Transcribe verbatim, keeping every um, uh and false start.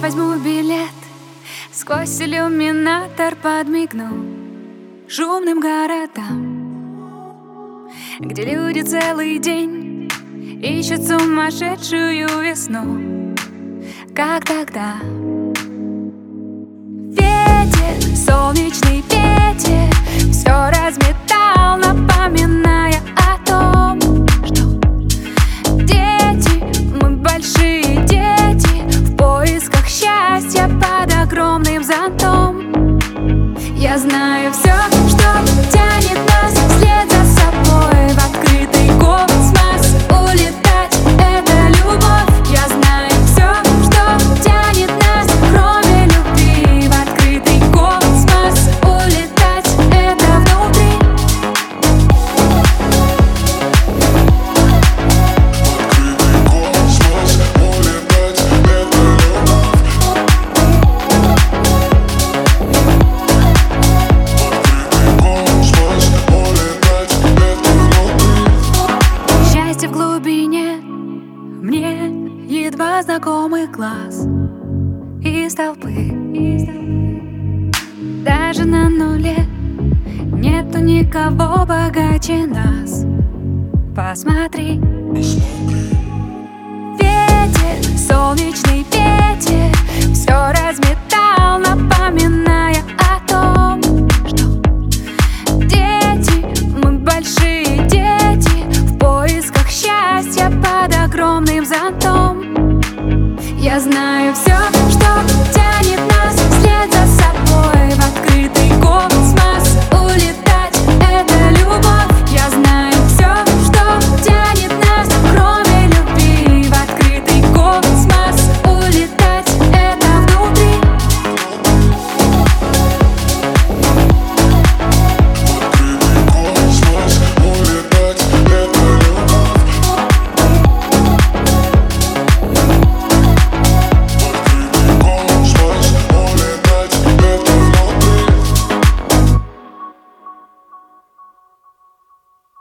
возьму билет, сквозь иллюминатор подмигну шумным городам, где люди целый день ищут сумасшедшую весну, как тогда. Ветер, солнечный ветер, все разметал, напоминая о том, что дети, мы большие дети, в поисках счастья под огромным зонтом. Я знаю все, что тянет нас вслед за собой в открытый космос улетать — это любовь. Я знаю все, что тянет нас, кроме любви, в открытый космос улетать — это внутри. Счастье в глубине, мне едва знакомый глаз из толпы. Даже на нуле нету никого богаче нас. Посмотри. Ветер, солнечный ветер, все разметал, напоминая о том, что дети, мы большие дети, в поисках счастья под огромным зонтом. Я знаю все,